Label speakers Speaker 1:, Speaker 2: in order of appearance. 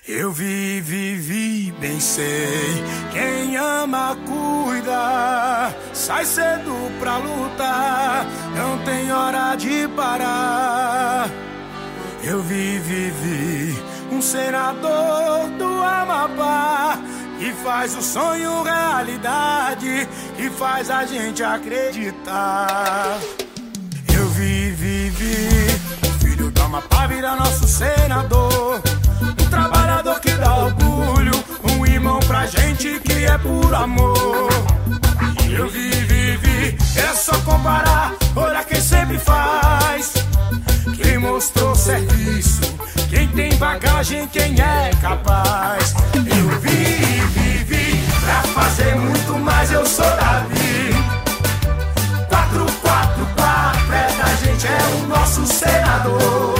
Speaker 1: Eu vivi, bem sei. Quem ama, cuida. Sai cedo pra lutar, não tem hora de parar. Eu vivi, um senador do Amapá, que faz o sonho realidade, que faz a gente acreditar. Eu vivi, o filho do Amapá vira nosso senador, um trabalhador que dá orgulho, um irmão pra gente que é puro amor. Eu vivi, é só comparar, olha quem sempre faz, quem mostrou serviço, quem tem bagagem, quem é capaz. Eu vivi, pra fazer muito mais, eu sou Davi. 444, é da gente, é o nosso senador.